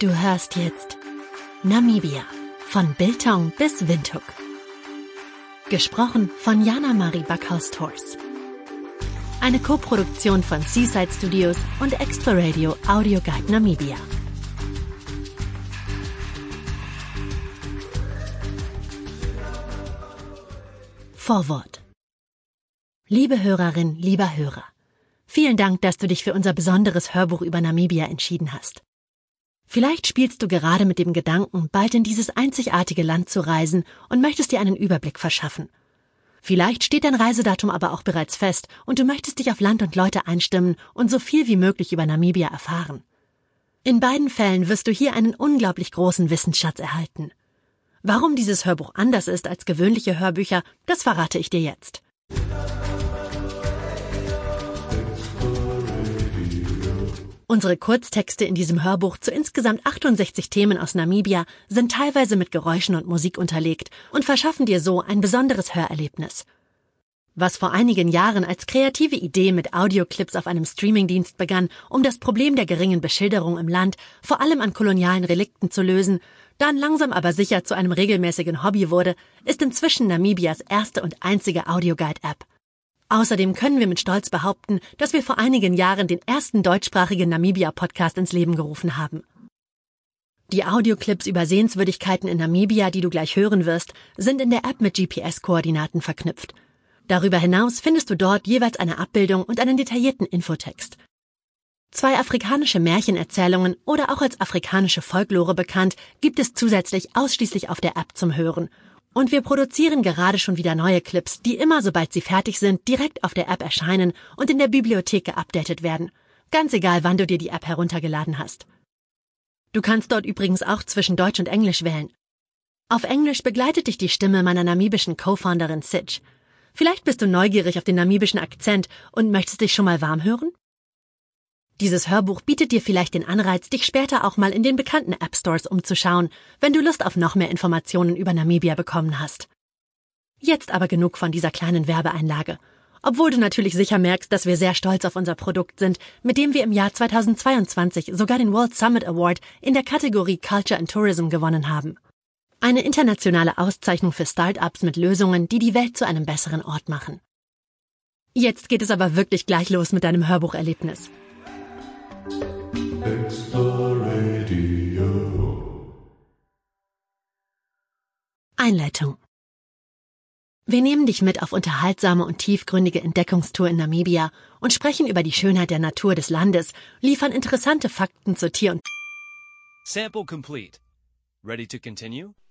Du hörst jetzt Namibia, von Biltong bis Windhoek. Gesprochen von Jana Marie Backhaus-Tors. Eine Koproduktion von Seaside Studios und Exploradio Audio Guide Namibia. Vorwort. Liebe Hörerin, lieber Hörer, vielen Dank, dass du dich für unser besonderes Hörbuch über Namibia entschieden hast. Vielleicht spielst du gerade mit dem Gedanken, bald in dieses einzigartige Land zu reisen und möchtest dir einen Überblick verschaffen. Vielleicht steht dein Reisedatum aber auch bereits fest und du möchtest dich auf Land und Leute einstimmen und so viel wie möglich über Namibia erfahren. In beiden Fällen wirst du hier einen unglaublich großen Wissensschatz erhalten. Warum dieses Hörbuch anders ist als gewöhnliche Hörbücher, das verrate ich dir jetzt. Unsere Kurztexte in diesem Hörbuch zu insgesamt 68 Themen aus Namibia sind teilweise mit Geräuschen und Musik unterlegt und verschaffen dir so ein besonderes Hörerlebnis. Was vor einigen Jahren als kreative Idee mit Audioclips auf einem Streamingdienst begann, um das Problem der geringen Beschilderung im Land, vor allem an kolonialen Relikten zu lösen, dann langsam aber sicher zu einem regelmäßigen Hobby wurde, ist inzwischen Namibias erste und einzige Audioguide-App. Außerdem können wir mit Stolz behaupten, dass wir vor einigen Jahren den ersten deutschsprachigen Namibia-Podcast ins Leben gerufen haben. Die Audioclips über Sehenswürdigkeiten in Namibia, die du gleich hören wirst, sind in der App mit GPS-Koordinaten verknüpft. Darüber hinaus findest du dort jeweils eine Abbildung und einen detaillierten Infotext. 2 afrikanische Märchenerzählungen oder auch als afrikanische Folklore bekannt, gibt es zusätzlich ausschließlich auf der App zum Hören. Und wir produzieren gerade schon wieder neue Clips, die immer, sobald sie fertig sind, direkt auf der App erscheinen und in der Bibliothek geupdatet werden. Ganz egal, wann du dir die App heruntergeladen hast. Du kannst dort übrigens auch zwischen Deutsch und Englisch wählen. Auf Englisch begleitet dich die Stimme meiner namibischen Co-Founderin Sitch. Vielleicht bist du neugierig auf den namibischen Akzent und möchtest dich schon mal warm hören? Dieses Hörbuch bietet dir vielleicht den Anreiz, dich später auch mal in den bekannten App-Stores umzuschauen, wenn du Lust auf noch mehr Informationen über Namibia bekommen hast. Jetzt aber genug von dieser kleinen Werbeeinlage. Obwohl du natürlich sicher merkst, dass wir sehr stolz auf unser Produkt sind, mit dem wir im Jahr 2022 sogar den World Summit Award in der Kategorie Culture and Tourism gewonnen haben. Eine internationale Auszeichnung für Start-ups mit Lösungen, die die Welt zu einem besseren Ort machen. Jetzt geht es aber wirklich gleich los mit deinem Hörbucherlebnis. Einleitung. Wir nehmen dich mit auf unterhaltsame und tiefgründige Entdeckungstour in Namibia und sprechen über die Schönheit der Natur des Landes, liefern interessante Fakten zur Tier- und Sample complete. Ready to continue?